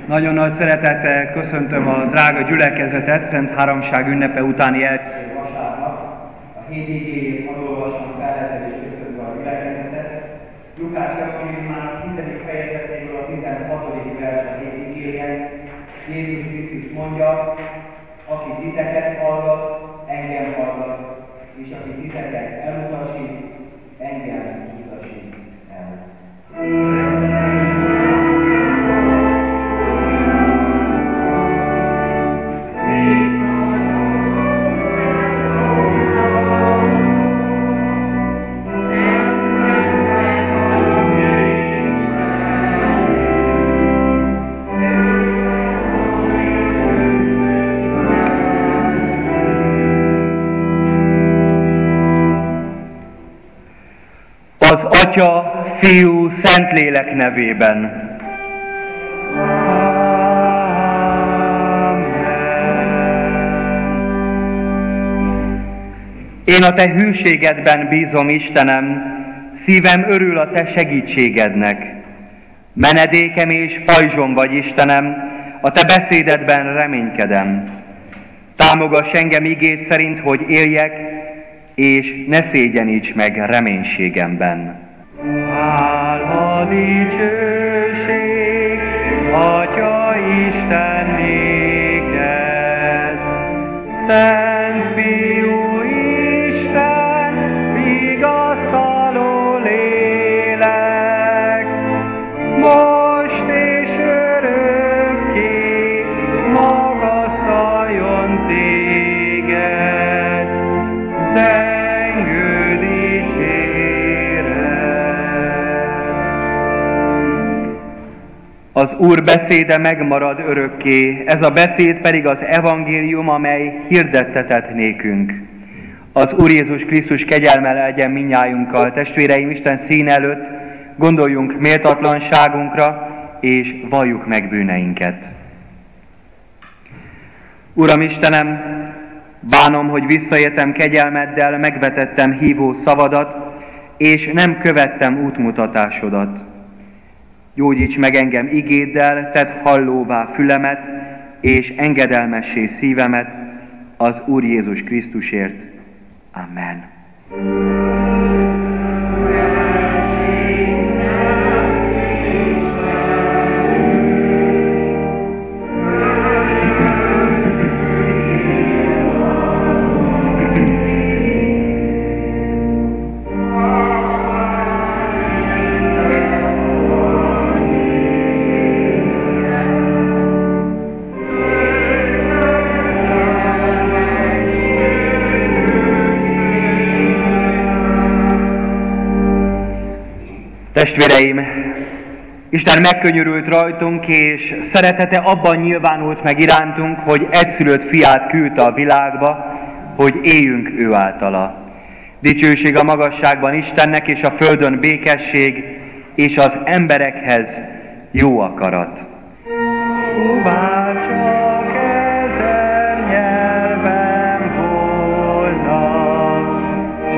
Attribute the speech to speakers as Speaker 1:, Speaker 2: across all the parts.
Speaker 1: Nagyon nagy szeretettel köszöntöm a drága gyülekezetet Szent Háromság ünnepe utáni első vasárnap. A hét igéjét hadd olvassam fel, ezzel is köszöntve a gyülekezetet. Lukács evangéliumának 10. fejezetéből a 16. vers a hét igéje. Jézus Krisztus mondja: aki titeket hallgat, engem hallgat, és aki titeket elutasít, engem utasít el. Az Atya, Fiú, Szentlélek nevében. Én a Te hűségedben bízom, Istenem, szívem örül a Te segítségednek. Menedékem és pajzsom vagy, Istenem, a Te beszédedben reménykedem. Támogass engem igéd szerint, hogy éljek, és ne szégyeníts meg reménységemben. Hála, dicsőség, Atya Isten néked, Szent Fiú Isten, vigasztaló lélek, most és örökké magasztaljon téged, zengő dicséret. Az Úr beszéde megmarad örökké, ez a beszéd pedig az evangélium, amely hirdettetett nékünk. Az Úr Jézus Krisztus kegyelme legyen mindnyájunkkal. Testvéreim, Isten színe előtt gondoljunk méltatlanságunkra, és valljuk meg bűneinket. Uram Istenem, bánom, hogy visszaéltem kegyelmeddel, megvetettem hívó szavadat, és nem követtem útmutatásodat. Gyógyíts meg engem igéddel, tedd hallóvá fülemet, és engedelmessé szívemet az Úr Jézus Krisztusért. Amen. Testvéreim, Isten megkönyörült rajtunk, és szeretete abban nyilvánult meg irántunk, hogy egyszülött fiát küldte a világba, hogy éljünk ő általa. Dicsőség a magasságban Istennek, és a földön békesség, és az emberekhez jó akarat. Bár csak ezer nyelven volna, s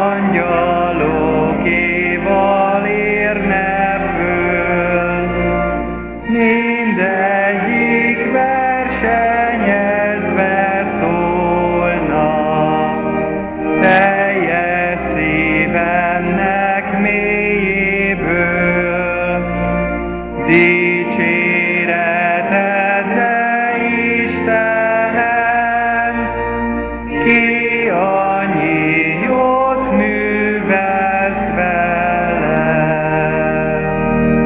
Speaker 1: angyalokéval érne föl, mindegyik versenyezve szólna, teljes szívemnek mélyéből, dicséretedre, Istenem, ki annyi jót művelsz velem.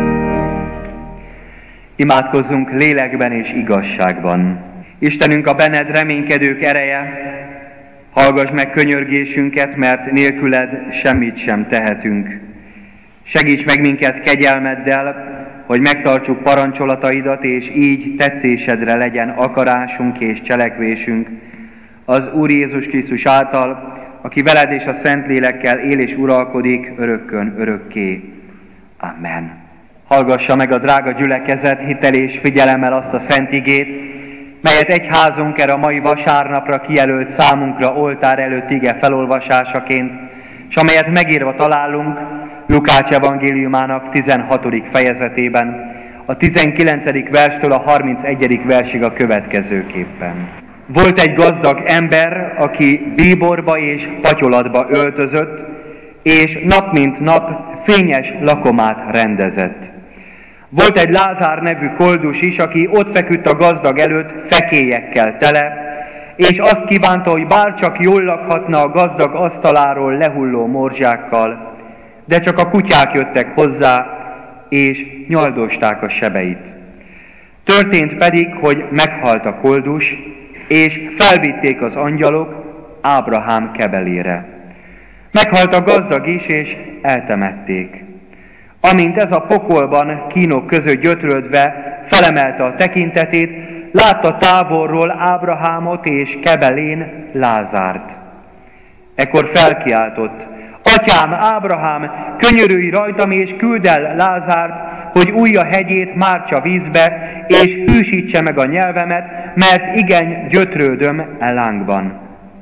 Speaker 1: Imádkozzunk lélekben és igazságban. Istenünk, a benned reménykedők ereje, hallgass meg könyörgésünket, mert nélküled semmit sem tehetünk. Segíts meg minket kegyelmeddel, hogy megtartsuk parancsolataidat, és így tetszésedre legyen akarásunk és cselekvésünk. Az Úr Jézus Krisztus által, aki veled és a Szentlélekkel él és uralkodik örökkön örökké. Amen. Hallgassa meg a drága gyülekezet hittel és figyelemmel azt a szent igét, melyet egyházunk erre a mai vasárnapra kijelölt számunkra oltár előtt ige felolvasásaként, és amelyet megírva találunk Lukács evangéliumának 16. fejezetében, a 19. verstől a 31. versig a következőképpen. Volt egy gazdag ember, aki bíborba és patyolatba öltözött, és nap mint nap fényes lakomát rendezett. Volt egy Lázár nevű koldus is, aki ott feküdt a gazdag előtt fekélyekkel tele, és azt kívánta, hogy bárcsak jól lakhatna a gazdag asztaláról lehulló morzsákkal, de csak a kutyák jöttek hozzá, és nyaldosták a sebeit. Történt pedig, hogy meghalt a koldus, és felvitték az angyalok Ábrahám kebelére. Meghalt a gazdag is, és eltemették. Amint ez a pokolban kínok között gyötrődve felemelte a tekintetét, látta távolról Ábrahámot és kebelén Lázárt. Ekkor felkiáltott: Atyám, Ábrahám, könyörülj rajtam, és küldd el Lázárt, hogy újja hegyét mártsa vízbe, és hűsítse meg a nyelvemet, mert igen gyötrődöm e lángban.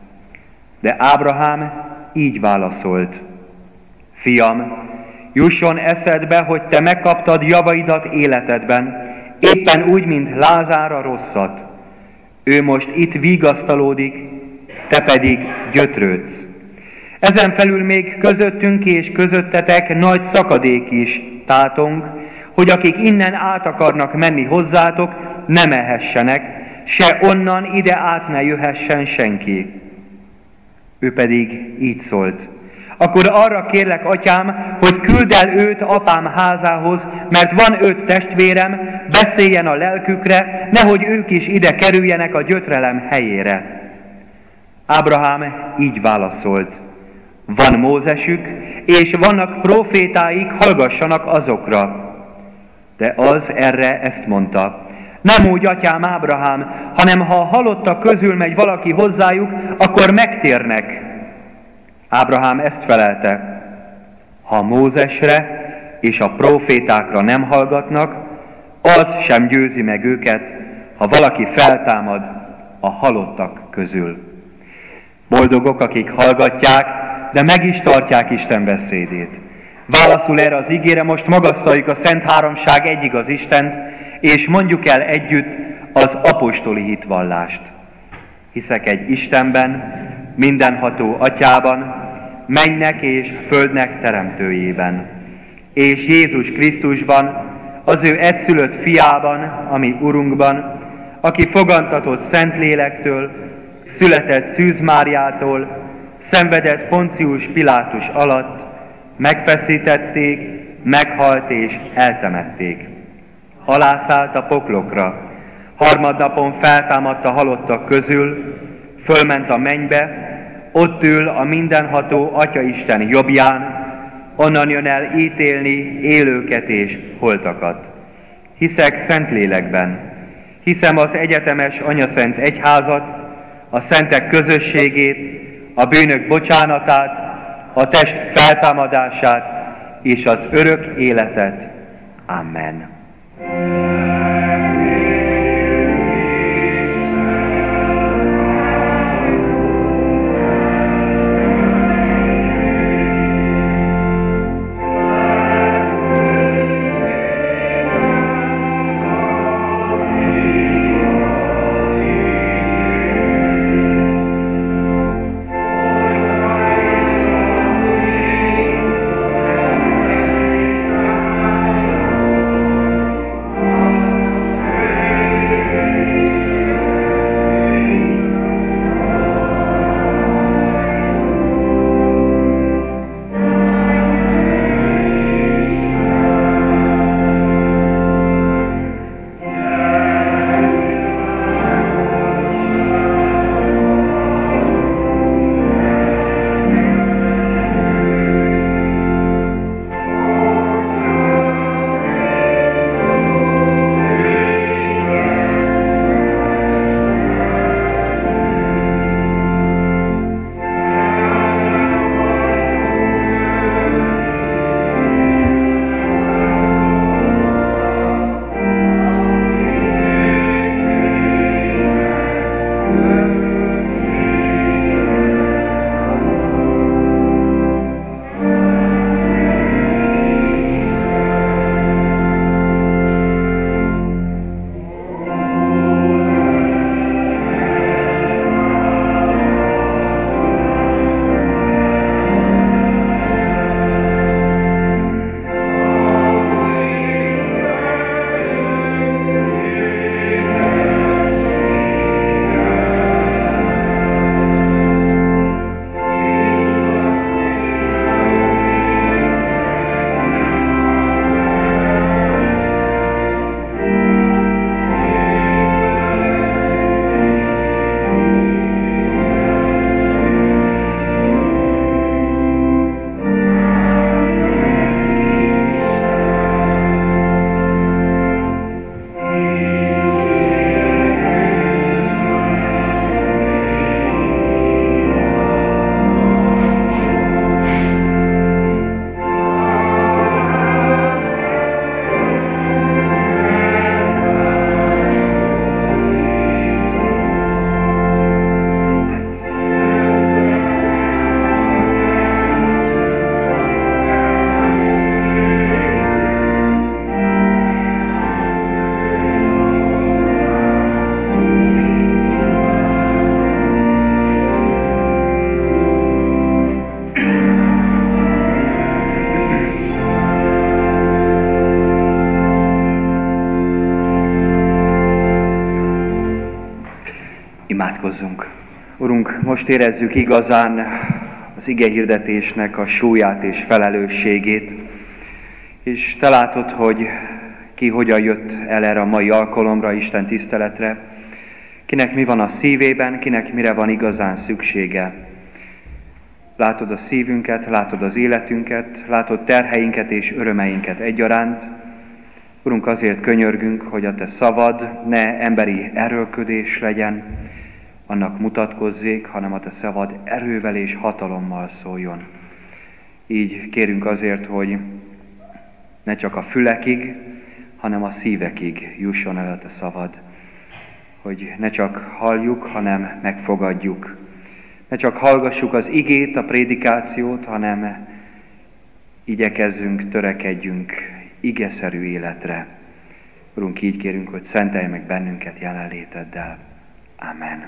Speaker 1: De Ábrahám így válaszolt: Fiam, jusson eszedbe, hogy te megkaptad javaidat életedben, éppen úgy, mint Lázár a rosszat. Ő most itt vigasztalódik, te pedig gyötrődsz. Ezen felül még közöttünk és közöttetek nagy szakadék is tátong, hogy akik innen át akarnak menni hozzátok, ne mehessenek, se onnan ide át ne jöhessen senki. Ő pedig így szólt: Akkor arra kérlek, atyám, hogy küldd el őt apám házához, mert van 5 testvérem, beszéljen a lelkükre, nehogy ők is ide kerüljenek a gyötrelem helyére. Ábrahám így válaszolt: Van Mózesük, és vannak profétáik, hallgassanak azokra. De az erre ezt mondta: Nem úgy, atyám Ábrahám, hanem ha a halottak közül megy valaki hozzájuk, akkor megtérnek. Ábrahám ezt felelte: Ha Mózesre és a profétákra nem hallgatnak, az sem győzi meg őket, ha valaki feltámad a halottak közül. Boldogok, akik hallgatják, de meg is tartják Isten beszédét. Válaszul erre az igére most magasztaljuk a Szent Háromság egyigaz Istent, és mondjuk el együtt az apostoli hitvallást. Hiszek egy Istenben, mindenható Atyában, mennynek és földnek teremtőjében, és Jézus Krisztusban, az ő egyszülött fiában, ami Urunkban, aki fogantatott Szentlélektől, született Szűz Máriától, szenvedett Poncius Pilátus alatt, megfeszítették, meghalt és eltemették. Alászállt a poklokra, harmadnapon feltámadt a halottak közül, fölment a mennybe, ott ül a mindenható Atyaisten jobbján, onnan jön el ítélni élőket és holtakat. Hiszek Szentlélekben, hiszem az egyetemes Anyaszent Egyházat, a szentek közösségét, a bűnök bocsánatát, a test feltámadását és az örök életet. Amen. Imádkozzunk. Urunk, most érezzük igazán az igehirdetésnek a súlyát és felelősségét, és Te látod, hogy ki hogyan jött el erre a mai alkalomra, Isten tiszteletre, kinek mi van a szívében, kinek mire van igazán szüksége. Látod a szívünket, látod az életünket, látod terheinket és örömeinket egyaránt. Urunk, azért könyörgünk, hogy a Te szavad ne emberi erőlködés legyen, annak mutatkozzék, hanem a Te szavad erővel és hatalommal szóljon. Így kérünk azért, hogy ne csak a fülekig, hanem a szívekig jusson el a Te szavad. Hogy ne csak halljuk, hanem megfogadjuk. Ne csak hallgassuk az igét, a prédikációt, hanem igyekezzünk, törekedjünk igeszerű életre. Urunk, így kérünk, hogy szentelj meg bennünket jelenléteddel. Amen.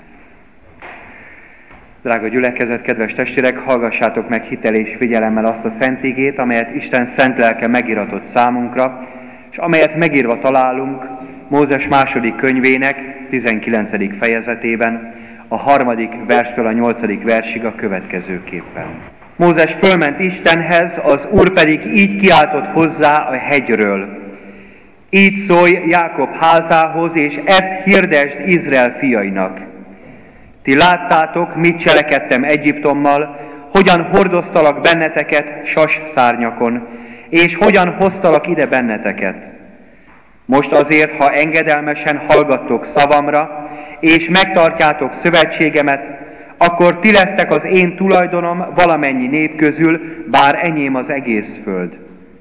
Speaker 1: Drága gyülekezet, kedves testvérek, hallgassátok meg hitel és figyelemmel azt a szent igét, amelyet Isten szent lelke megiratott számunkra, és amelyet megírva találunk Mózes második könyvének 19. fejezetében, a 3. verstől a 8. versig a következőképpen. Mózes fölment Istenhez, az Úr pedig így kiáltott hozzá a hegyről. Így szólj Jákob házához, és ezt hirdesd Izrael fiainak. Ti láttátok, mit cselekedtem Egyiptommal, hogyan hordoztalak benneteket sas szárnyakon, és hogyan hoztalak ide benneteket. Most azért, ha engedelmesen hallgattok szavamra, és megtartjátok szövetségemet, akkor ti lesztek az én tulajdonom valamennyi nép közül, bár enyém az egész föld.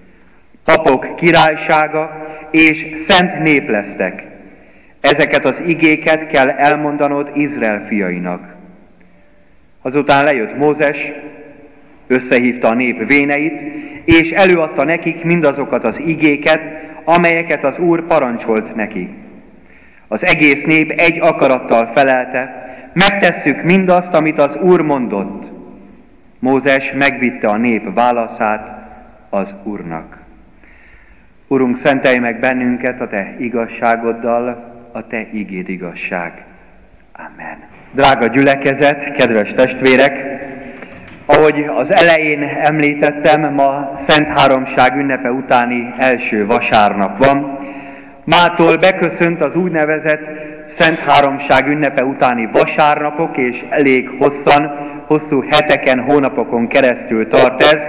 Speaker 1: Papok királysága és szent nép lesztek. Ezeket az igéket kell elmondanod Izrael fiainak. Azután lejött Mózes, összehívta a nép véneit, és előadta nekik mindazokat az igéket, amelyeket az Úr parancsolt neki. Az egész nép egy akarattal felelte, megtesszük mindazt, amit az Úr mondott. Mózes megvitte a nép válaszát az Úrnak. Urunk, szentelj meg bennünket a Te igazságoddal, a Te igéd igazság. Amen. Drága gyülekezet, kedves testvérek! Ahogy az elején említettem, ma Szent Háromság ünnepe utáni első vasárnap van. Mától beköszönt az úgynevezett Szent Háromság ünnepe utáni vasárnapok, és elég hosszú heteken, hónapokon keresztül tart ez.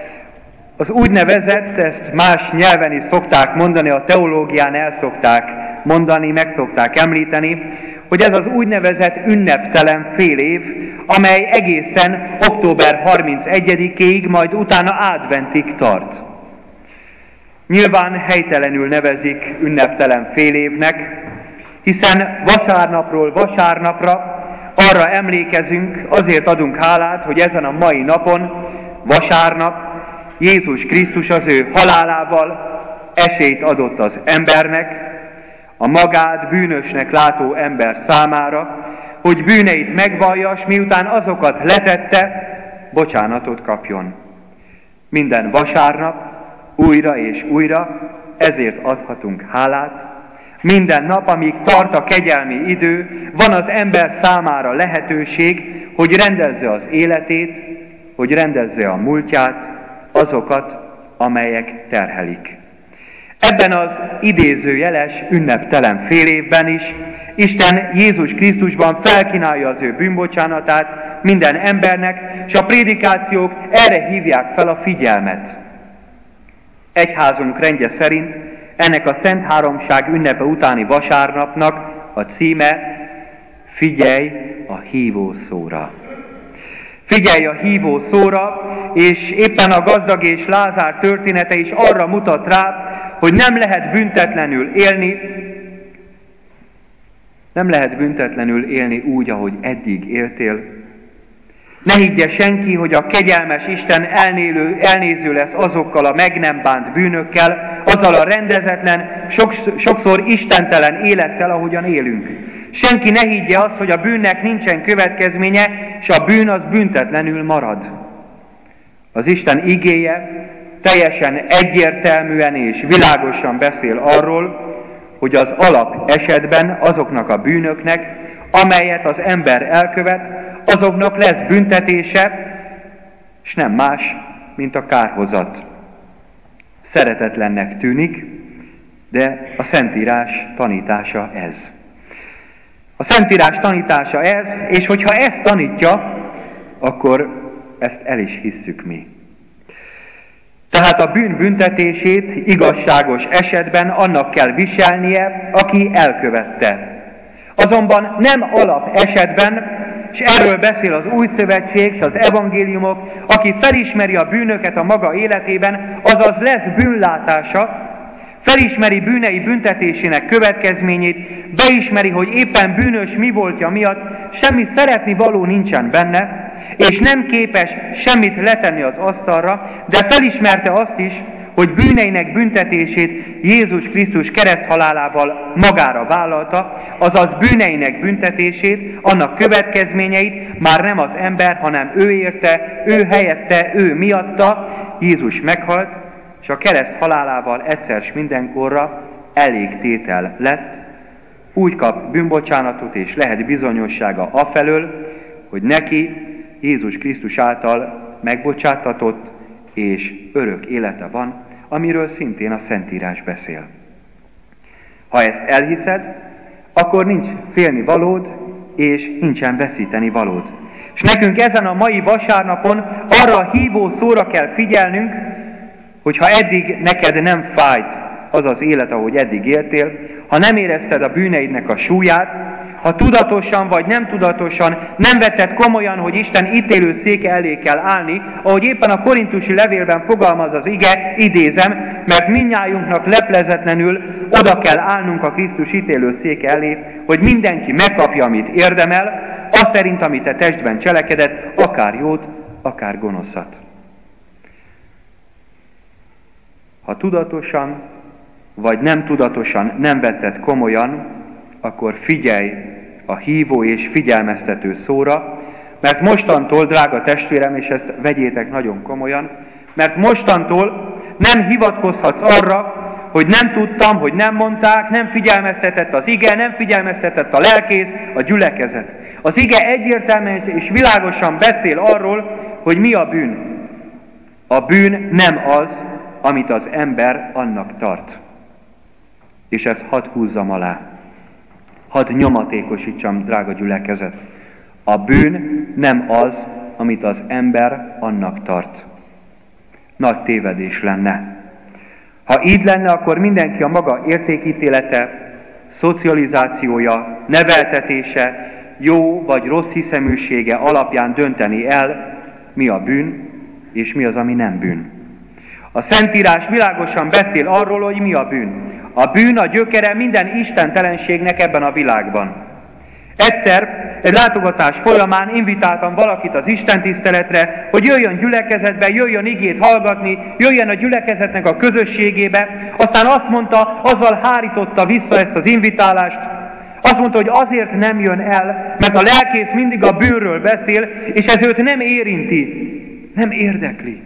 Speaker 1: Az úgynevezett, ezt más nyelven is szokták mondani, a teológián el szokták mondani, meg szokták említeni, hogy ez az úgynevezett ünneptelen fél év, amely egészen október 31-ig, majd utána adventig tart. Nyilván helytelenül nevezik ünneptelen fél évnek, hiszen vasárnapról vasárnapra arra emlékezünk, azért adunk hálát, hogy ezen a mai napon, vasárnap, Jézus Krisztus az ő halálával esélyt adott az embernek, a magát bűnösnek látó ember számára, hogy bűneit megvallja, s miután azokat letette, bocsánatot kapjon. Minden vasárnap, újra és újra, ezért adhatunk hálát. Minden nap, amíg tart a kegyelmi idő, van az ember számára lehetőség, hogy rendezze az életét, hogy rendezze a múltját, azokat, amelyek terhelik. Ebben az idézőjeles, ünneptelen fél évben is Isten Jézus Krisztusban felkínálja az ő bűnbocsánatát minden embernek, és a prédikációk erre hívják fel a figyelmet. Egyházunk rendje szerint ennek a Szent Háromság ünnepe utáni vasárnapnak a címe Figyelj a hívó szóra. Figyelj a hívó szóra, és éppen a gazdag és Lázár története is arra mutat rá, hogy nem lehet büntetlenül élni úgy, ahogy eddig éltél. Ne higgye senki, hogy a kegyelmes Isten elnéző lesz azokkal a meg nem bánt bűnökkel, azzal a rendezetlen, sokszor istentelen élettel, ahogyan élünk. Senki ne higgye azt, hogy a bűnnek nincsen következménye, és a bűn az büntetlenül marad. Az Isten igéje teljesen egyértelműen és világosan beszél arról, hogy az alap esetben azoknak a bűnöknek, amelyet az ember elkövet, azoknak lesz büntetése, és nem más, mint a kárhozat. Szeretetlennek tűnik, de a Szentírás tanítása ez. A Szentírás tanítása ez, és hogyha ezt tanítja, akkor ezt el is hisszük mi. Tehát a bűn büntetését igazságos esetben annak kell viselnie, aki elkövette. Azonban nem alap esetben, és erről beszél az Új Szövetség és az evangéliumok, aki felismeri a bűnöket a maga életében, azaz lesz bűnlátása, felismeri bűnei büntetésének következményét, beismeri, hogy éppen bűnös mi voltja miatt, semmi szeretni való nincsen benne, és nem képes semmit letenni az asztalra, de felismerte azt is, hogy bűneinek büntetését Jézus Krisztus kereszthalálával magára vállalta, azaz bűneinek büntetését, annak következményeit már nem az ember, hanem ő érte, ő helyette, ő miatta. Jézus meghalt, és a kereszt halálával egyszer s mindenkorra elégtétel lett, úgy kap bűnbocsánatot és lehet bizonyossága afelől, hogy neki Jézus Krisztus által megbocsátatott és örök élete van, amiről szintén a Szentírás beszél. Ha ezt elhiszed, akkor nincs félni valód, és nincsen veszíteni valód. És nekünk ezen a mai vasárnapon arra a hívó szóra kell figyelnünk, hogyha eddig neked nem fájt az az élet, ahogy eddig éltél, ha nem érezted a bűneidnek a súlyát, ha tudatosan vagy nem tudatosan nem vetted komolyan, hogy Isten ítélő széke elé kell állni, ahogy éppen a korintusi levélben fogalmaz az ige, idézem, mert mindnyájunknak leplezetlenül oda kell állnunk a Krisztus ítélő széke elé, hogy mindenki megkapja, amit érdemel, az szerint, amit te testben cselekedett, akár jót, akár gonoszat. Ha tudatosan vagy nem tudatosan nem vetted komolyan, akkor figyelj a hívó és figyelmeztető szóra, mert mostantól, drága testvérem, és ezt vegyétek nagyon komolyan, mert mostantól nem hivatkozhatsz arra, hogy nem tudtam, hogy nem mondták, nem figyelmeztetett az ige, nem figyelmeztetett a lelkész, a gyülekezet. Az ige egyértelműen és világosan beszél arról, hogy mi a bűn. A bűn nem az, amit az ember annak tart. És ezt hadd húzzam alá. Hadd nyomatékosítsam, drága gyülekezet. A bűn nem az, amit az ember annak tart. Nagy tévedés lenne. Ha így lenne, akkor mindenki a maga értékítélete, szocializációja, neveltetése, jó vagy rossz hiszeműsége alapján dönteni el, mi a bűn, és mi az, ami nem bűn. A Szentírás világosan beszél arról, hogy mi a bűn. A bűn a gyökere minden istentelenségnek ebben a világban. Egyszer egy látogatás folyamán invitáltam valakit az istentiszteletre, hogy jöjjön gyülekezetbe, jöjjön igét hallgatni, jöjjön a gyülekezetnek a közösségébe. Aztán azt mondta, azzal hárította vissza ezt az invitálást, azt mondta, hogy azért nem jön el, mert a lelkész mindig a bűnről beszél, és ez őt nem érinti, nem érdekli.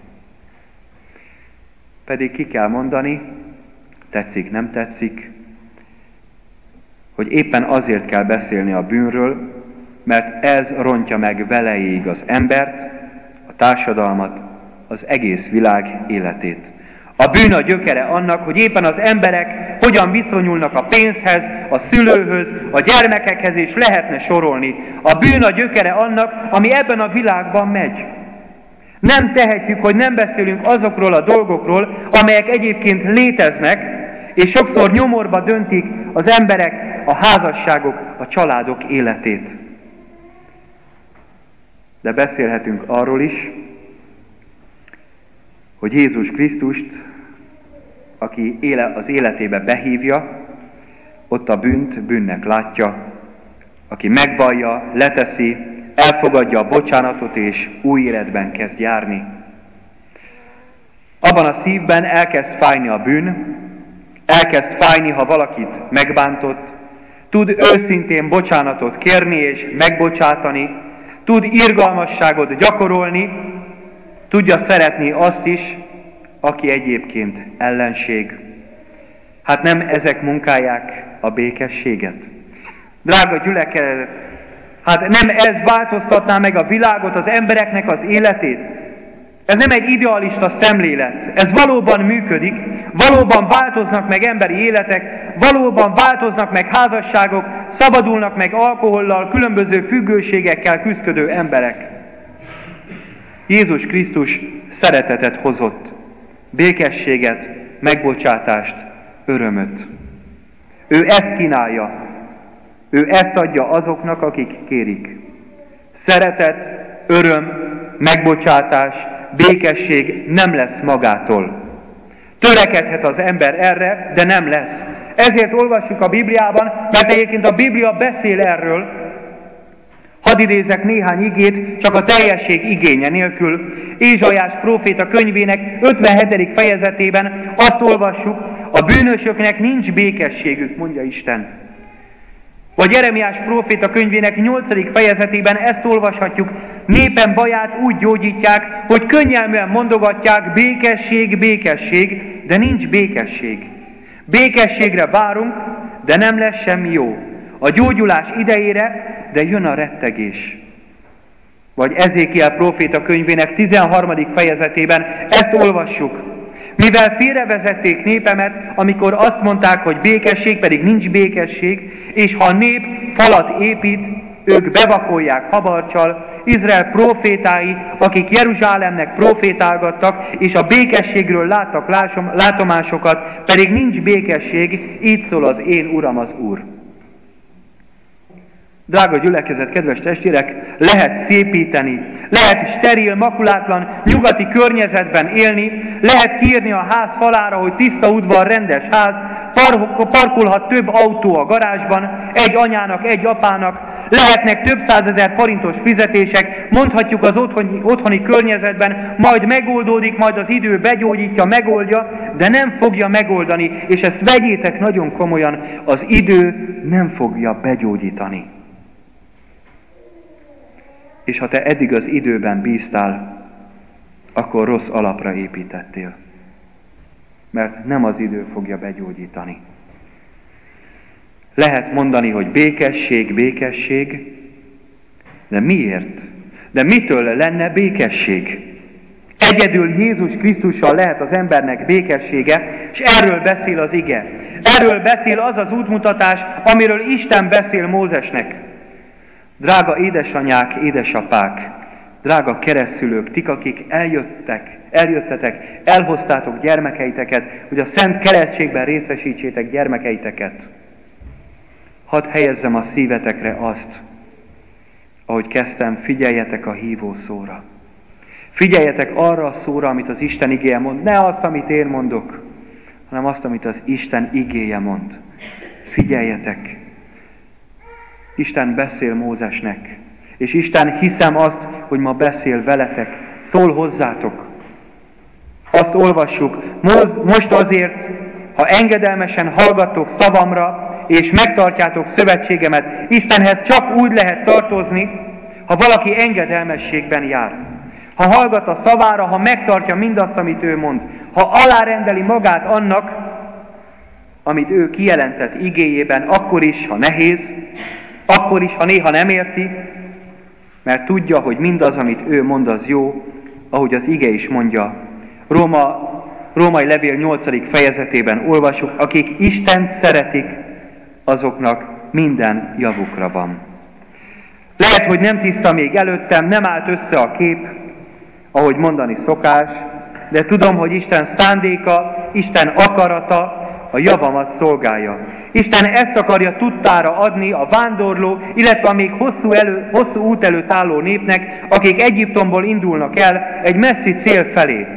Speaker 1: Pedig ki kell mondani, tetszik, nem tetszik, hogy éppen azért kell beszélni a bűnről, mert ez rontja meg veleig az embert, a társadalmat, az egész világ életét. A bűn a gyökere annak, hogy éppen az emberek hogyan viszonyulnak a pénzhez, a szülőhöz, a gyermekekhez, és lehetne sorolni. A bűn a gyökere annak, ami ebben a világban megy. Nem tehetjük, hogy nem beszélünk azokról a dolgokról, amelyek egyébként léteznek, és sokszor nyomorba döntik az emberek, a házasságok, a családok életét. De beszélhetünk arról is, hogy Jézus Krisztust, aki az életébe behívja, ott a bűnt bűnnek látja, aki megvallja, leteszi, elfogadja a bocsánatot és új életben kezd járni. Abban a szívben elkezd fájni a bűn, elkezd fájni, ha valakit megbántott, tud őszintén bocsánatot kérni és megbocsátani, tud irgalmasságot gyakorolni, tudja szeretni azt is, aki egyébként ellenség. Hát nem ezek munkálják a békességet? Drága gyülekezet, hát nem ez változtatná meg a világot, az embereknek az életét? Ez nem egy idealista szemlélet. Ez valóban működik, valóban változnak meg emberi életek, valóban változnak meg házasságok, szabadulnak meg alkohollal, különböző függőségekkel küzdködő emberek. Jézus Krisztus szeretetet hozott, békességet, megbocsátást, örömöt. Ő ezt kínálja. Ő ezt adja azoknak, akik kérik. Szeretet, öröm, megbocsátás, békesség nem lesz magától. Törekedhet az ember erre, de nem lesz. Ezért olvassuk a Bibliában, mert egyébként a Biblia beszél erről. Hadd idézek néhány igét, csak a teljesség igénye nélkül. Ézsaiás próféta könyvének 57. fejezetében azt olvassuk, a bűnösöknek nincs békességük, mondja Isten. Vagy Jeremiás próféta könyvének 8. fejezetében ezt olvashatjuk, népem baját úgy gyógyítják, hogy könnyelműen mondogatják, békesség, békesség, de nincs békesség. Békességre várunk, de nem lesz semmi jó. A gyógyulás idejére, de jön a rettegés. Vagy Ezékiel próféta könyvének 13. fejezetében ezt olvassuk. Mivel félrevezették népemet, amikor azt mondták, hogy békesség, pedig nincs békesség, és ha a nép falat épít, ők bevakolják habarccsal, Izrael prófétái, akik Jeruzsálemnek prófétálgattak, és a békességről láttak látomásokat, pedig nincs békesség, így szól az én Uram az Úr. Drága gyülekezet, kedves testvérek, lehet szépíteni, lehet steril, makulátlan, nyugati környezetben élni, lehet kiírni a ház falára, hogy tiszta udvar, rendes ház, parkolhat több autó a garázsban, egy anyának, egy apának, lehetnek több 100 000 forintos fizetések, mondhatjuk az otthoni környezetben, majd megoldódik, majd az idő begyógyítja, megoldja, de nem fogja megoldani, és ezt vegyétek nagyon komolyan, az idő nem fogja begyógyítani. És ha te eddig az időben bíztál, akkor rossz alapra építettél. Mert nem az idő fogja begyógyítani. Lehet mondani, hogy békesség, békesség, de miért? De mitől lenne békesség? Egyedül Jézus Krisztussal lehet az embernek békessége, és erről beszél az ige. Erről beszél az az útmutatás, amiről Isten beszél Mózesnek. Drága édesanyák, édesapák, drága keresztszülők, tik, akik eljöttetek, elhoztátok gyermekeiteket, hogy a szent keresztségben részesítsétek gyermekeiteket. Hadd helyezzem a szívetekre azt, ahogy kezdtem, figyeljetek a hívó szóra. Figyeljetek arra a szóra, amit az Isten igéje mond. Ne azt, amit én mondok, hanem azt, amit az Isten igéje mond. Figyeljetek! Isten beszél Mózesnek, és Isten, hiszem azt, hogy ma beszél veletek, szól hozzátok. Azt olvassuk, most azért, ha engedelmesen hallgattok szavamra, és megtartjátok szövetségemet, Istenhez csak úgy lehet tartozni, ha valaki engedelmességben jár. Ha hallgat a szavára, ha megtartja mindazt, amit ő mond, ha alárendeli magát annak, amit ő kijelentett igéjében, akkor is, ha nehéz, akkor is, ha néha nem érti, mert tudja, hogy mindaz, amit ő mond, az jó, ahogy az ige is mondja. Római levél 8. fejezetében olvasjuk, akik Istent szeretik, azoknak minden javukra van. Lehet, hogy nem tiszta még előttem, nem állt össze a kép, ahogy mondani szokás, de tudom, hogy Isten szándéka, Isten akarata a javamat szolgálja. Isten ezt akarja tudtára adni a vándorló, illetve a még hosszú út előtt álló népnek, akik Egyiptomból indulnak el egy messzi cél felé.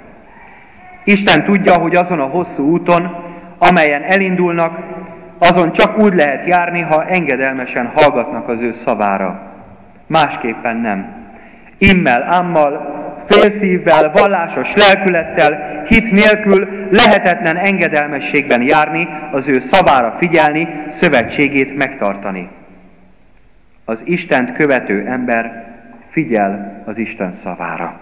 Speaker 1: Isten tudja, hogy azon a hosszú úton, amelyen elindulnak, azon csak úgy lehet járni, ha engedelmesen hallgatnak az ő szavára. Másképpen nem. Immel, ámmal, félszívvel, vallásos lelkülettel, hit nélkül lehetetlen engedelmességben járni, az ő szavára figyelni, szövetségét megtartani. Az Istent követő ember figyel az Isten szavára.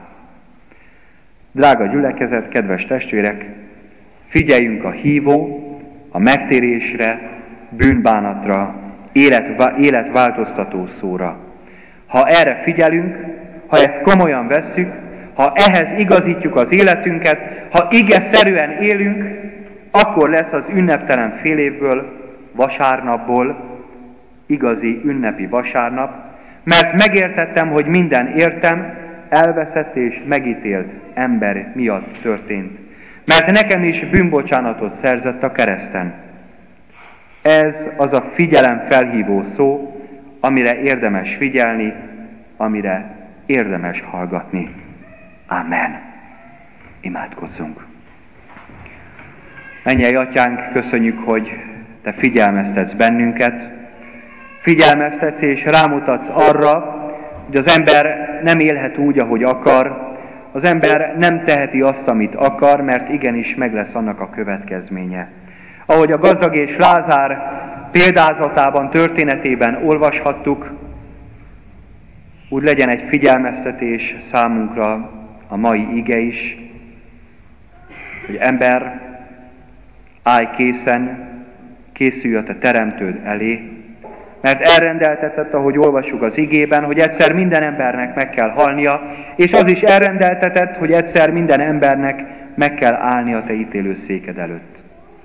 Speaker 1: Drága gyülekezet, kedves testvérek, figyeljünk a hívó, a megtérésre, bűnbánatra életváltoztató szóra. Ha erre figyelünk, ha ezt komolyan vesszük, ha ehhez igazítjuk az életünket, ha igeszerűen élünk, akkor lesz az ünneptelen fél évből, vasárnapból igazi ünnepi vasárnap, mert megértettem, hogy minden értem elveszett és megítélt ember miatt történt. Mert nekem is bűnbocsánatot szerzett a kereszten. Ez az a figyelem felhívó szó, amire érdemes figyelni, amire érdemes hallgatni. Amen. Imádkozzunk. Mennyei Atyánk, köszönjük, hogy Te figyelmeztetsz bennünket, figyelmeztetsz és rámutatsz arra, hogy az ember nem élhet úgy, ahogy akar, az ember nem teheti azt, amit akar, mert igenis meg lesz annak a következménye. Ahogy a gazdag és Lázár példázatában, történetében olvashattuk, úgy legyen egy figyelmeztetés számunkra a mai ige is, hogy ember, állj készen, készülj a te teremtőd elé, mert elrendeltetett, ahogy olvassuk az igében, hogy egyszer minden embernek meg kell halnia, és az is elrendeltetett, hogy egyszer minden embernek meg kell állni a te ítélőszéked előtt.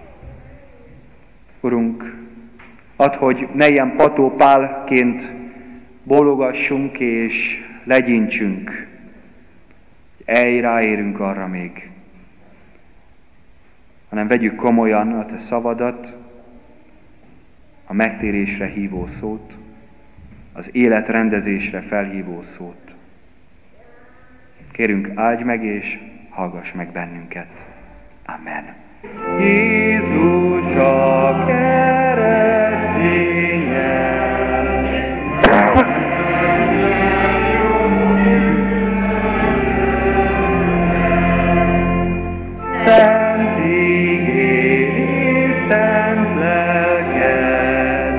Speaker 1: Urunk, add, hogy ne ilyen patópálként bólogassunk és legyintsünk, hogy ráérünk arra még, hanem vegyük komolyan a te szavadat, a megtérésre hívó szót, az életrendezésre felhívó szót. Kérünk, áldj meg és hallgass meg bennünket. Amen. Jézus a keresztényen, szent igét, szent lelket,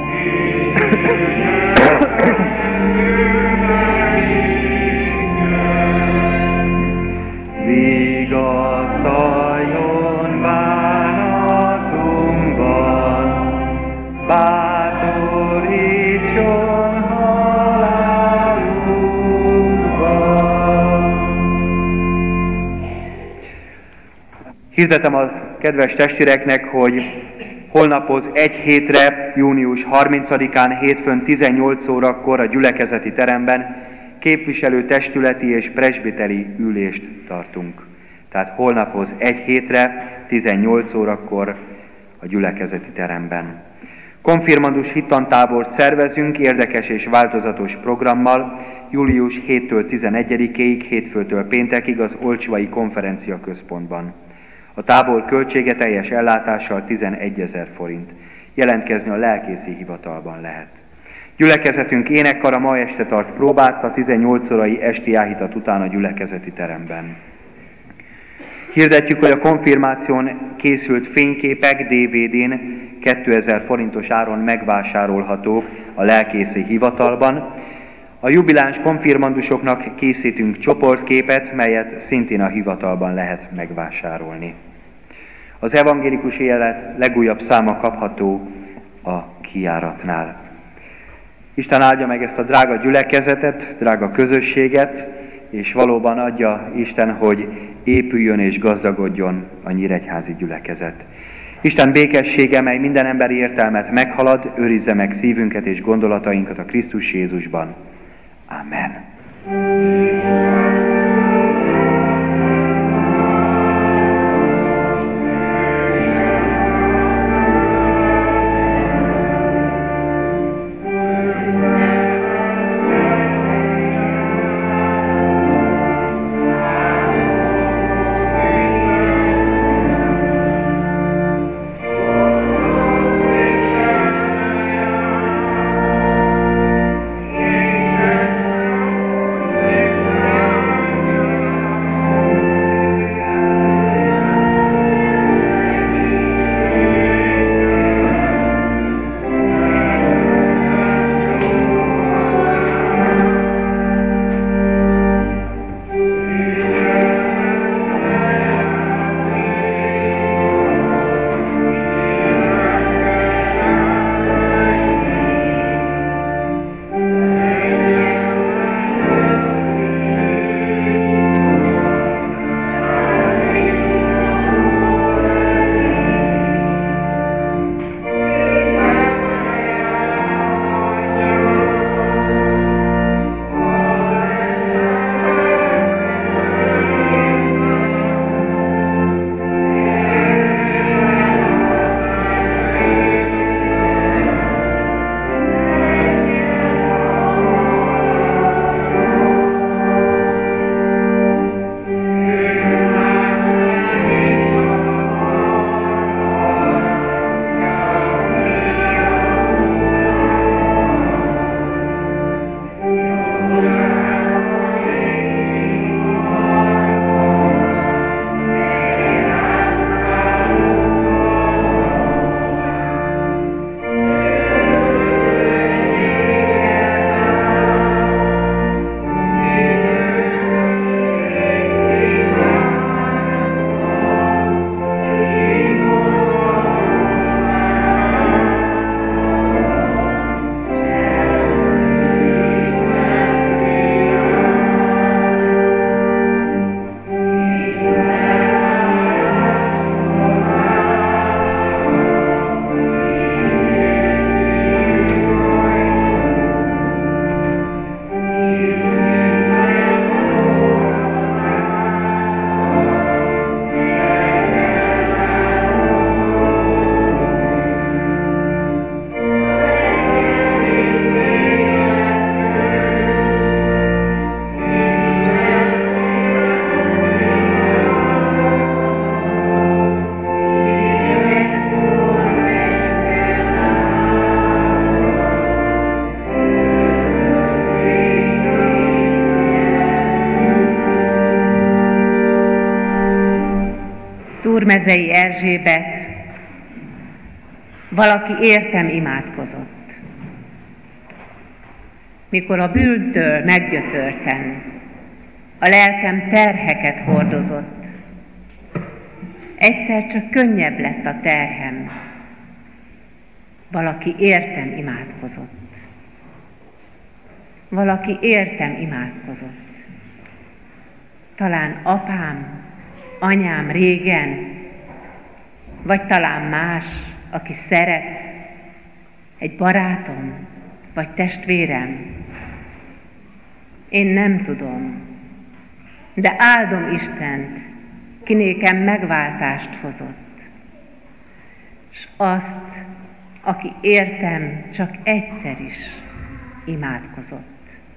Speaker 1: vigasztaljon bánatunkban, bátorítson halálunkban. Hirdetem a kedves testvéreknek, hogy holnapoz egy hétre, június 30-án, hétfőn 18 órakor a gyülekezeti teremben képviselő testületi és presbiteri ülést tartunk. Tehát holnapoz egy hétre, 18 órakor a gyülekezeti teremben. Konfirmandus hittantábort szervezünk érdekes és változatos programmal, július 7-től 11-ig, hétfőtől péntekig az Olcsvai Konferencia Központban. A tábor költsége teljes ellátással 11 000 forint. Jelentkezni a lelkészi hivatalban lehet. Gyülekezetünk énekkara ma este tart próbát a 18 órai esti áhítat után a gyülekezeti teremben. Hirdetjük, hogy a konfirmáción készült fényképek DVD-n 2000 forintos áron megvásárolhatók a lelkészi hivatalban. A jubiláns konfirmandusoknak készítünk csoportképet, melyet szintén a hivatalban lehet megvásárolni. Az evangélikus élet legújabb száma kapható a kijáratnál. Isten áldja meg ezt a drága gyülekezetet, drága közösséget, és valóban adja Isten, hogy épüljön és gazdagodjon a nyíregyházi gyülekezet. Isten békessége, mely minden emberi értelmet meghalad, őrizze meg szívünket és gondolatainkat a Krisztus Jézusban. Amen.
Speaker 2: Túrmezei Erzsébet, valaki értem imádkozott. Mikor a bűntől meggyötörten, a lelkem terheket hordozott, egyszer csak könnyebb lett a terhem. Valaki értem imádkozott. Valaki értem imádkozott. Talán apám, anyám régen, vagy talán más, aki szeret, egy barátom, vagy testvérem. Én nem tudom, de áldom Istent, ki nékem megváltást hozott, s azt, aki értem csak egyszer is imádkozott.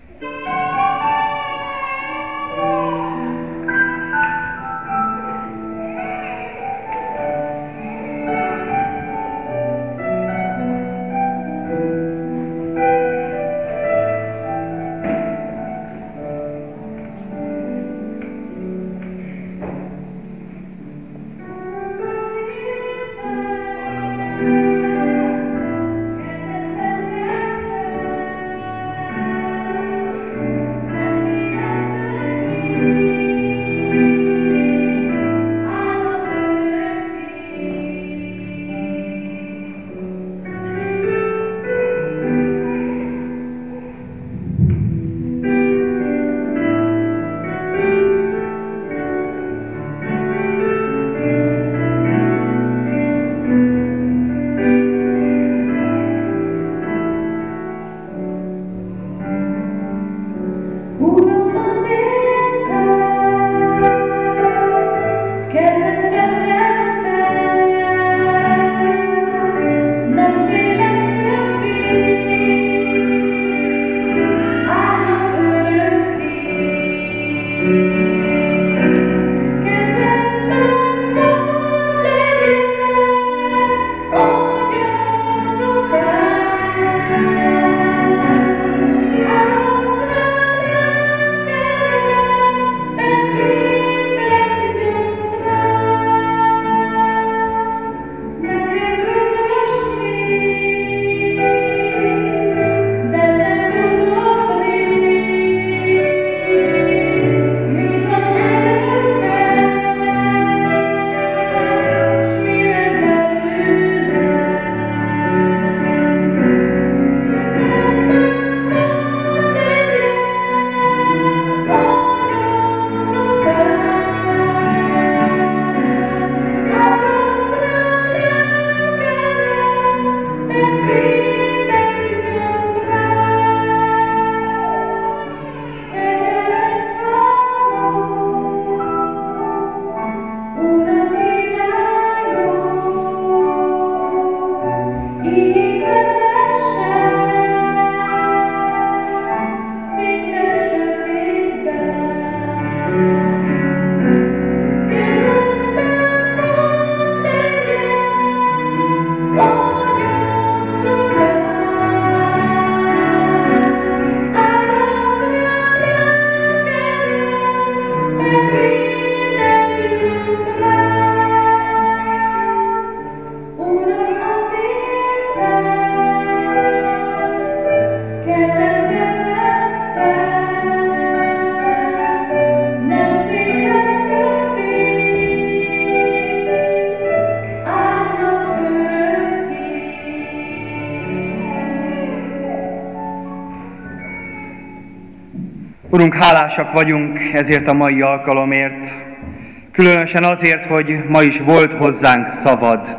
Speaker 1: Urunk, hálásak vagyunk ezért a mai alkalomért, különösen azért, hogy ma is volt hozzánk szavad.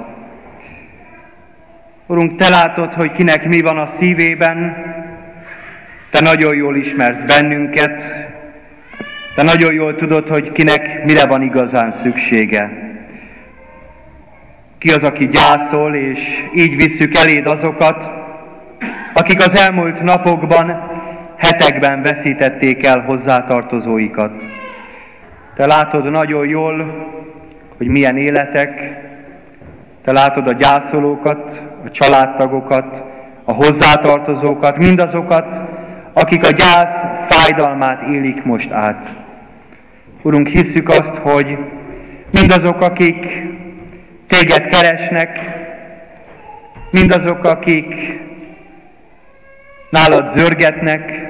Speaker 1: Urunk, Te látod, hogy kinek mi van a szívében, Te nagyon jól ismersz bennünket, Te nagyon jól tudod, hogy kinek mire van igazán szüksége. Ki az, aki gyászol, és így visszük eléd azokat, akik az elmúlt napokban, hetekben veszítették el hozzátartozóikat. Te látod nagyon jól, hogy milyen életek, Te látod a gyászolókat, a családtagokat, a hozzátartozókat, mindazokat, akik a gyász fájdalmát élik most át. Urunk, hisszük azt, hogy mindazok, akik téged keresnek, mindazok, akik nálad zörgetnek,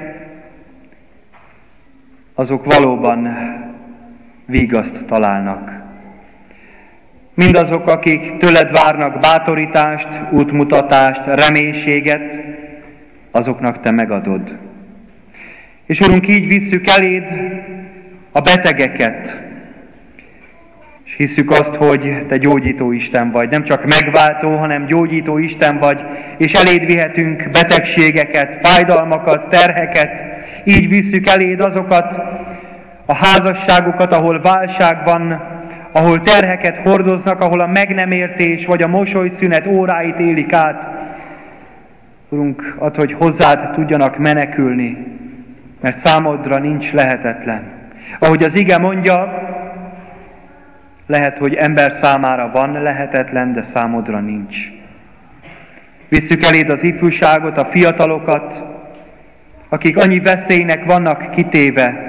Speaker 1: azok valóban vigaszt találnak. Mindazok, akik tőled várnak bátorítást, útmutatást, reménységet, azoknak te megadod. És Urunk, így visszük eléd a betegeket, és hisszük azt, hogy te gyógyító Isten vagy. Nem csak megváltó, hanem gyógyító Isten vagy, és eléd vihetünk betegségeket, fájdalmakat, terheket. Így visszük eléd azokat a házasságokat, ahol válság van, ahol terheket hordoznak, ahol a meg nem értés vagy a mosolyszünet óráit élik át. Urunk, add, hogy hozzád tudjanak menekülni, mert számodra nincs lehetetlen. Ahogy az ige mondja, lehet, hogy ember számára van lehetetlen, de számodra nincs. Visszük eléd az ifjúságot, a fiatalokat, akik annyi veszélynek vannak kitéve.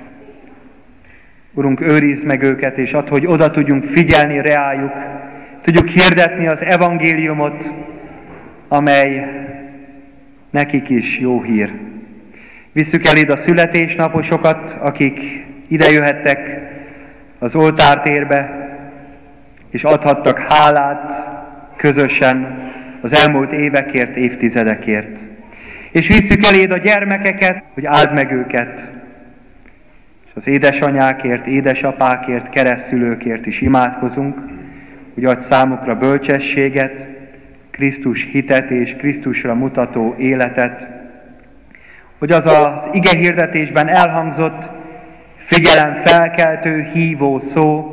Speaker 1: Urunk, őrizd meg őket, és add, hogy oda tudjunk figyelni reájuk, tudjuk hirdetni az evangéliumot, amely nekik is jó hír. Visszük eléd a születésnaposokat, akik ide jöhettek az oltártérbe, és adhattak hálát közösen az elmúlt évekért, évtizedekért. És visszük eléd a gyermekeket, hogy áld meg őket. És az édesanyákért, édesapákért, keresztszülőkért is imádkozunk, hogy adj számukra bölcsességet, Krisztus hitet és Krisztusra mutató életet, hogy az az igehirdetésben elhangzott figyelemfelkeltő, hívó szó,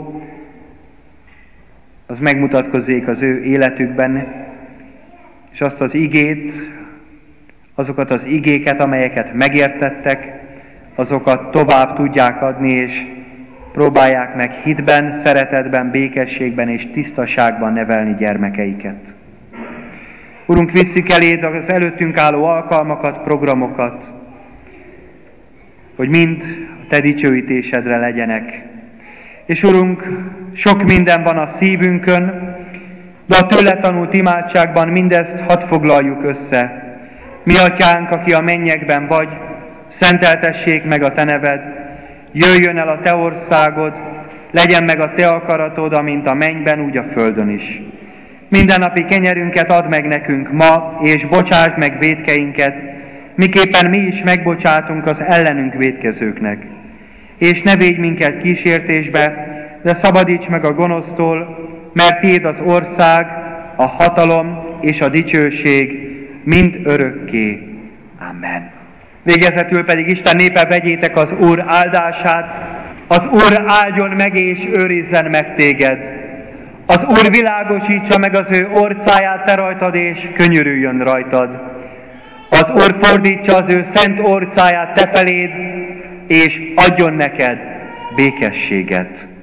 Speaker 1: az megmutatkozzék az ő életükben, és azt az igét, azokat az igéket, amelyeket megértettek, azokat tovább tudják adni, és próbálják meg hitben, szeretetben, békességben és tisztaságban nevelni gyermekeiket. Urunk, visszük eléd az előttünk álló alkalmakat, programokat, hogy mind a te dicsőítésedre legyenek. És Urunk, sok minden van a szívünkön, de a tőle tanult imádságban mindezt hadd foglaljuk össze. Mi Atyánk, aki a mennyekben vagy, szenteltessék meg a te neved, jöjjön el a te országod, legyen meg a te akaratod, amint a mennyben, úgy a földön is. Mindennapi kenyerünket add meg nekünk ma, és bocsásd meg vétkeinket, miképpen mi is megbocsátunk az ellenünk vétkezőknek. És ne védj minket kísértésbe, de szabadíts meg a gonosztól, mert tiéd az ország, a hatalom és a dicsőség mind örökké. Amen. Végezetül pedig Isten népe, vegyétek az Úr áldását. Az Úr áldjon meg és őrizzen meg téged. Az Úr világosítsa meg az ő orcáját te rajtad, és könyörüljön rajtad. Az Úr fordítsa az ő szent orcáját te feléd, és adjon neked békességet.